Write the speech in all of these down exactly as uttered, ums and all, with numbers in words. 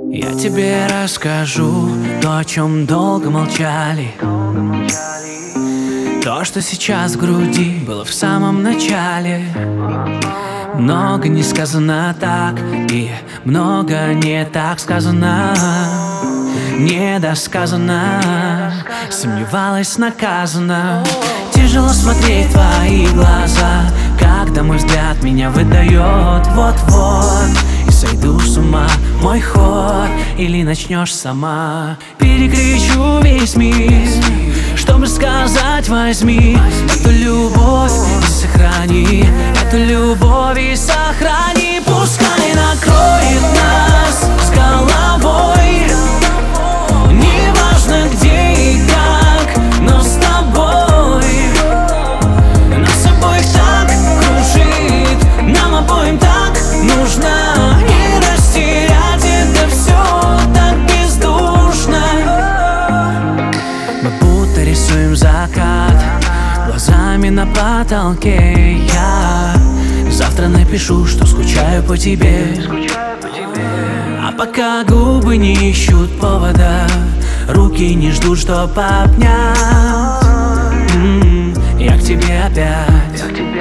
Я тебе расскажу то, о чем долго молчали. То, что сейчас в груди, было в самом начале. Много не сказано так, и много не так сказано. Недосказано, сомневалась, наказана. Тяжело смотреть в твои глаза, когда мой взгляд меня выдает. Вот-вот и сойду с ума, мой ход, или начнешь сама. Перекричу весь мир, чтобы сказать: возьми эту любовь и сохрани, эту любовь и сохрани. Пускай накроет нас с головой, неважно где и как, но с тобой. Нас обоих так кружит, нам обоим так нужно, и растерять это все так бездушно. Мы будто рисуем закат глазами на потолке. Я завтра напишу, что скучаю по тебе. А пока губы не ищут повода, руки не ждут, чтоб обнять, м-м, я к тебе опять.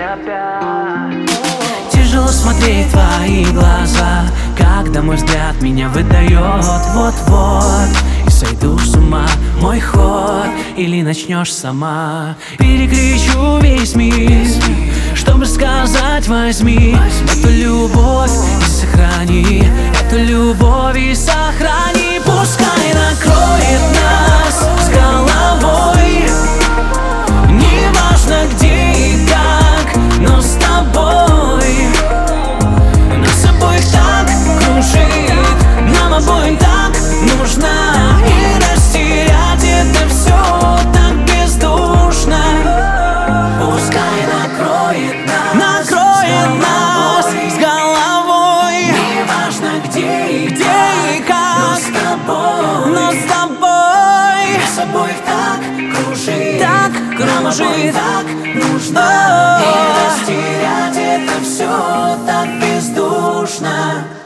Тяжело смотреть в твои глаза, когда мой взгляд меня выдает. Вот-вот и сойду с ума, мой ход, или начнешь сама. Перекричу весь мир, чтобы сказать: возьми эту любовь и сохрани, эту любовь и сохрани. Пускай накроет нас с головой, неважно где и как, но с тобой. Нас обоих так кружит, нам обоим так нужно, и растерять это все так бездушно. Пускай накроет нас, накроет нас с головой, неважно где и где и как, но с тобой, но с тобой. Нас обоих так кружит, так кружит, нам обоим так нужно, и растерять это все так бездушно.